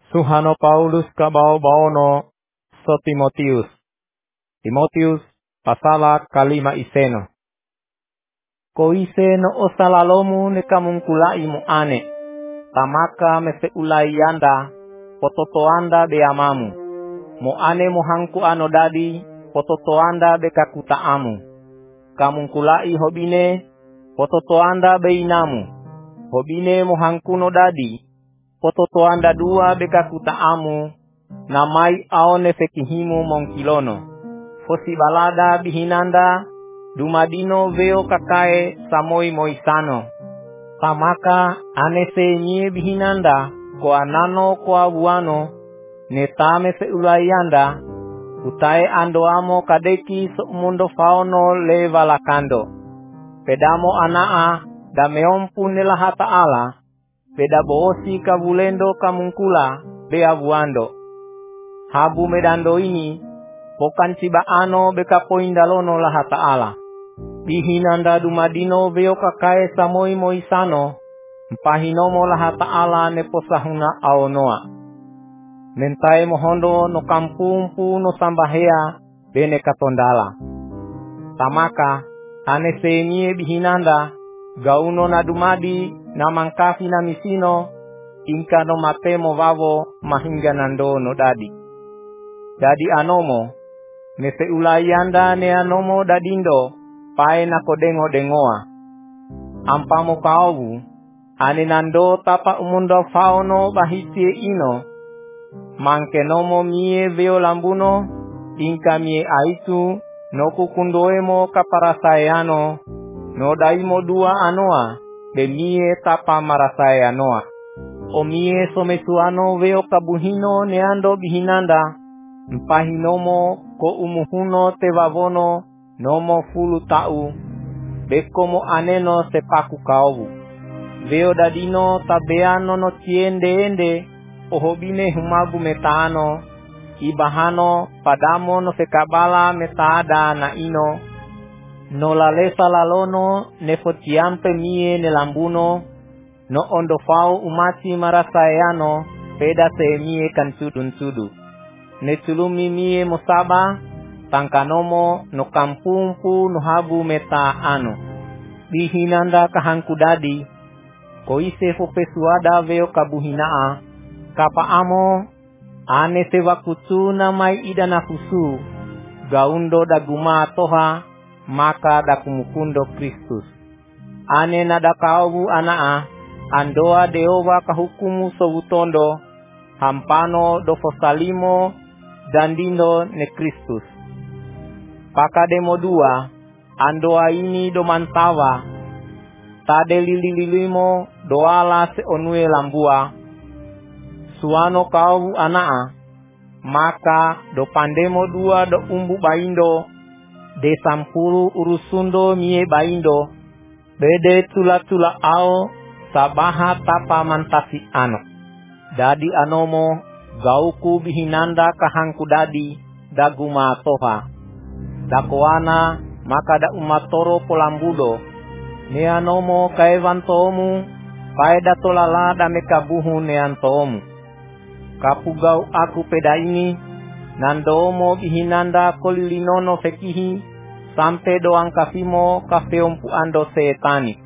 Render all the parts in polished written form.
Suhano Paulus kabao-baono so Timotius. Timotius pasala kalima iseno. Ko iseno osalalomu ne kamungkulai mu ane. Tamaka meseulai yanda pototo anda be amamu. Mo ane mohangku ano dadi pototo anda be kakutaamu. Kamungkulai hobine pototo anda be inamu. Hobine mohangku no dadi pototo anda dua be kakutaamu. Namai aone fekihimu mongkilono. Fosi balada bihinanda dumadino veo kakae samoi moisano. Tamaka anese nye bihinanda ko anano ko abuano netame se ulayanda utae andoamo kadeki so mundo faono le valakando. Pedamo anaa dameompu nelaha ta'ala peda boosi kabulendo kamungkula be abuando. Habu medando ini pokan cibaano beka poindalono laha ta'ala. Bihinanda dumadino veo kakae samoi moisano mpahinomo laha ta'ala neposahuna aonoa. Mentai mohondo no kampumpu no sambahea bene katondala. Tamaka anese nie bihinanda gauno na dumadi na mangkafi na misino inka no matemo vavo mahinga nando no dadi. Dadi anomo nese ulayanda ne anomo dadindo pae na kodengo dengoa. Ampamo kaobu ane nando tapa umundo faono bahitie ino. Mankenomo mie veo lambuno inka mie aitu no kukundoemo kaparasayano no daimo dua anoa be mie tapa marasayanoa. O mie somesuano veo kabuhino neando bihinanda mpahinomo ko umuhuno tevavono nomo fulu tau bekomo aneno sepaku kaobu. Veo dadino tabeano no tiende ende ohobine humabu metano ibahano padamo no sekabala metada na ino no lalesa lalono nefotiampe mie nelambuno no ondofao umati marasayano peda se mie kansudun-sudu. Netulumi mie mosaba tangkanomo no kampumpu no habu meta ano. Bihinanda kahangku dadi koise fopesuada veo kabuhinaa kapa amo ane sewa kutu namai idana fusu gaundo daguma toha maka dakumukundo Kristus. Ane nadakaobu anaa andoa deova kahukumu sobutondo hampano dofosalimo dandindo ne Kristus. Pakademo dua andoa ini domantawa tade lililimo doala se onue lambua suano kau anaa maka do pandemo dua do umbu baindo de sampuru urusundo mie baindo bede tula-tula ao sabaha tapa mantasi ano. Dadi anomo gauku bihinanda kahangku dadi daguma toha dakoana maka da umatoro polambudo neanomo kaevantomu paeda tolala da mekabuhu neantomu. Kapugau aku peda ini nandomo bihinanda kolilinono fekihi sampai doang kafimo kafeompu ando setani.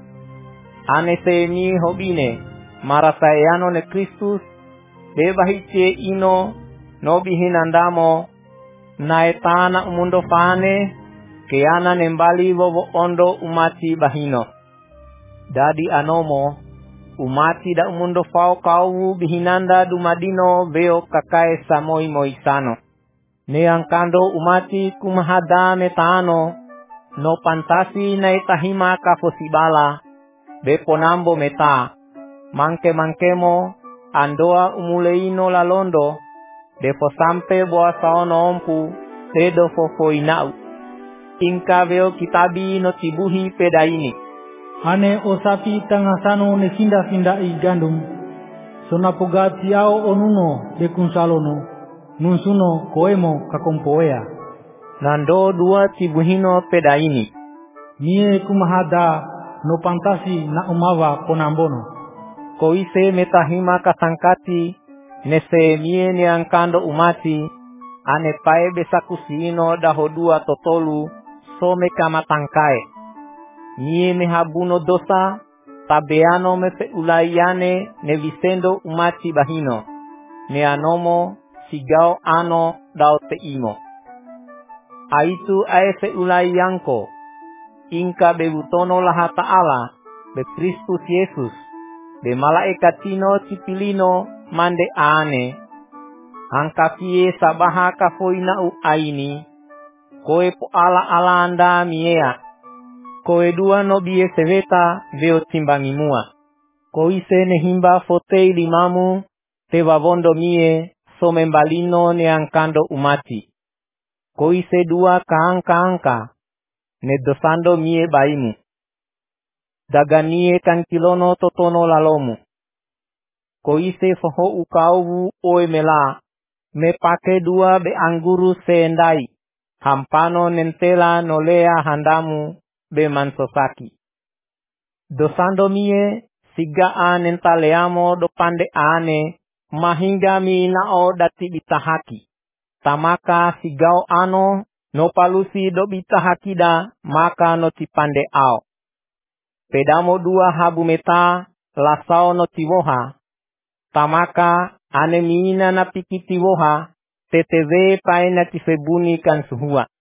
Anese mi hobine marasayano ne Kristus bebahitie ino no bihinandamo naetana umundo fane keana nembali wowo ondo umati bahino. Dadi anomo umati da umundo fao kau bihinanda dumadino veo kakae samoi moisano. Neangkando umati kumahada metano no pantasi na itahima kafosibala beponambo meta mangkemo andoa umuleino lalondo defo sampe boa saono ompu tedo fofoinau inka veo kitabi no tibuhi peda ini. Ane osapi tangasano ne sinda-sinda i gandum sonapogati ao onuno de kunsalono nunsuno koemo kakompoea. Nando dua tibuhino peda ini mie kumahada no pantasi na umawa ponambono. Koise metahima kasangkati Nese mie ne angkando umati, ane pae besakusino daho dua totolu, some kamatangkae. Mie me habuno dosa, tabeano me fe ulayane ne visendo umati bahino. Ne anomo, sigao ano dao teimo. Aitu ae fe ulayanko, inka bebutono laha ta'ala, be Kristus Yesus, be malaikatino cipilino mande ane, angka fie sabaha kafoina u aini, koe po ala anda miea, koe dua no bie seveta veo timbangimua, koise nehimba fotei limamu, te wabondo mie, somembalino ne angkando umati, koise dua kaangka, ne dosando mie baimu. Daganie kankilono totono lalomu. Koise foho ukauvu oe mela. Me pake dua be angguru seendai. Hampano nentela nolea handamu be mansosaki. Dosando mie sigaa nentaleamo do pande ane. Mahinga mi nao dati bitahaki. Tamaka sigao ano no palusi do bitahakida maka no tipande ao. Pedamo dua habu meta lasao no tiwoha. Tamaka ane mina na piki tiwoha. Teteve pae na tifebuni kan suhua.